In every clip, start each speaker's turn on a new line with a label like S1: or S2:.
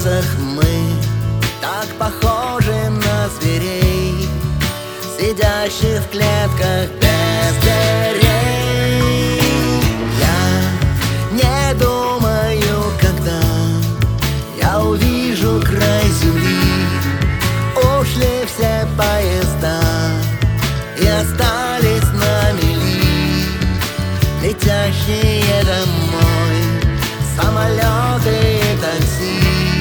S1: улицах мы так похожи на зверей, сидящих в клетках без дверей. Я не думаю, когда я увижу край земли. Ушли все поезда и остались на мели, летящие домой самолеты и такси.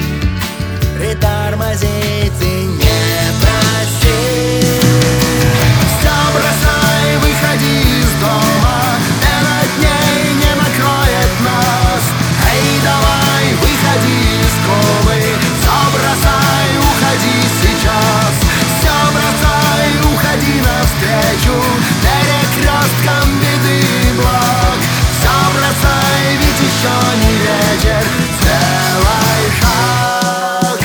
S1: Притормозите, не проси. Все бросай, выходи из дома, этот дней не накроет нас. Эй, давай, выходи из школы, все бросай, уходи сейчас. Все бросай, уходи навстречу перекресткам беды и благ. Все бросай, ведь еще не вечер, сделай шаг.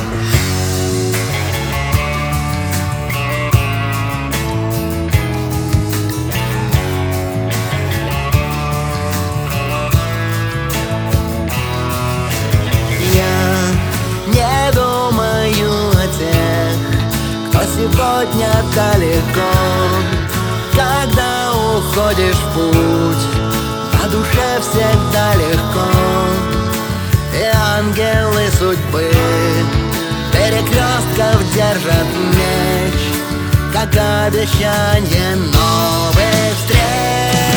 S1: Я не думаю о тех, кто сегодня далеко. Когда уходишь в путь, на душе всегда легко, и ангелы судьбы перекрестков держат меч, как обещание новых встреч.